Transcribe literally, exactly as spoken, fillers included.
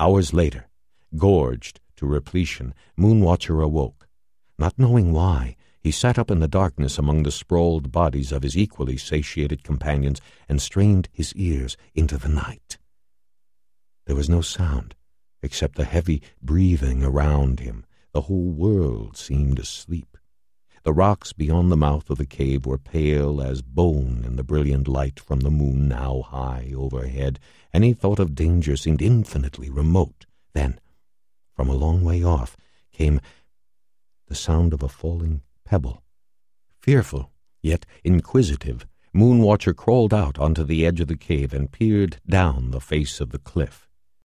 Hours later, gorged to repletion, Moonwatcher awoke. Not knowing why, he sat up in the darkness among the sprawled bodies of his equally satiated companions and strained his ears into the night. There was no sound, except the heavy breathing around him. The whole world seemed asleep. The rocks beyond the mouth of the cave were pale as bone in the brilliant light from the moon now high overhead. Any thought of danger seemed infinitely remote. Then, from a long way off, came the sound of a falling pebble. Fearful, yet inquisitive, Moonwatcher crawled out onto the edge of the cave and peered down the face of the cliff.